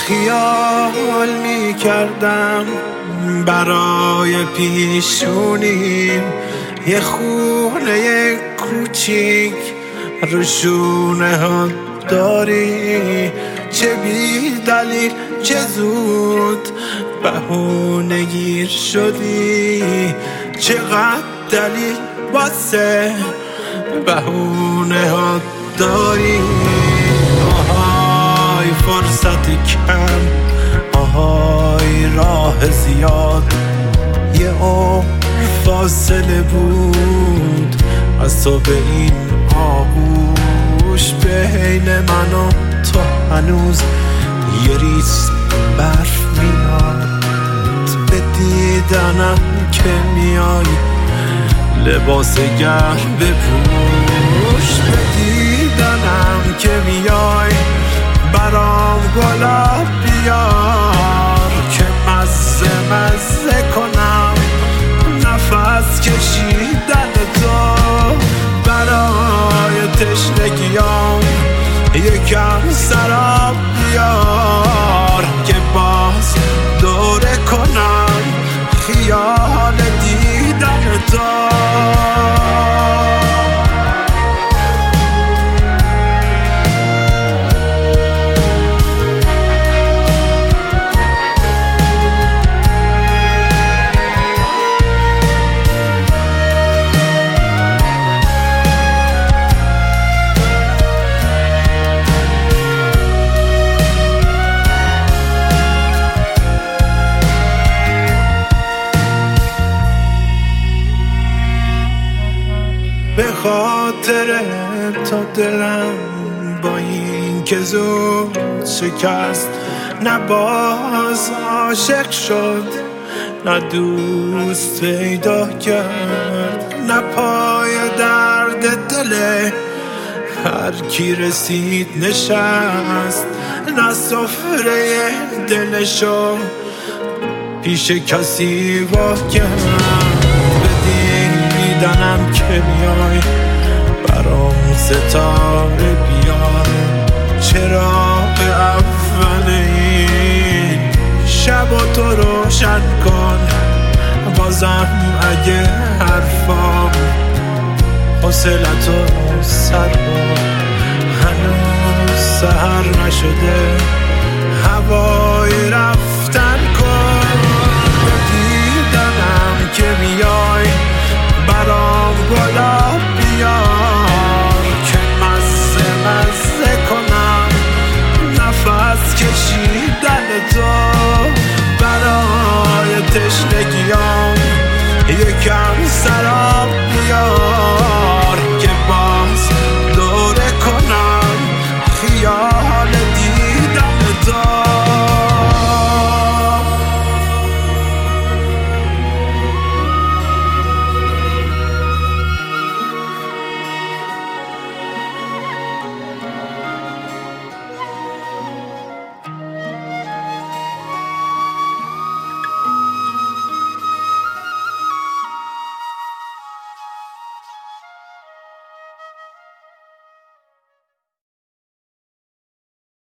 خیال میکردم برای پیشونیم یه خونه کوچیک رو شونه ها داری، چه بی دلیل چه زود بهونه گیر شدی، چقدر دلیل واسه بهونه ها داری. آهای فرصت کم، آهای راه زیاد، یه عمر فاصله بود از تو به این آغوش، بین من و تو هنوز یه ریز برف میاد، به دیدنم که میای لباس گرم بپوش، به دیدنم که میای برام گلاب بیار که مزه مزه کنم نفس کشیدن تو، برای تشنگیام یکم سراب بیار که باز دوره کنم خیال دیدن تو. به خاطر تا دلم با این که زود شکست، نه باز عاشق شد نه دوست پیدا کرد، نه پای درد دل هر کی رسید نشست، نه سفره دلشو پیش کسی وا کرد، دیدنم که میای برام ستاره بیار، چراغ اول این شب و تو روشن کن، بازم اگه حرفام حوصلتو سر بر، هنوز سحر نشده هوای رفت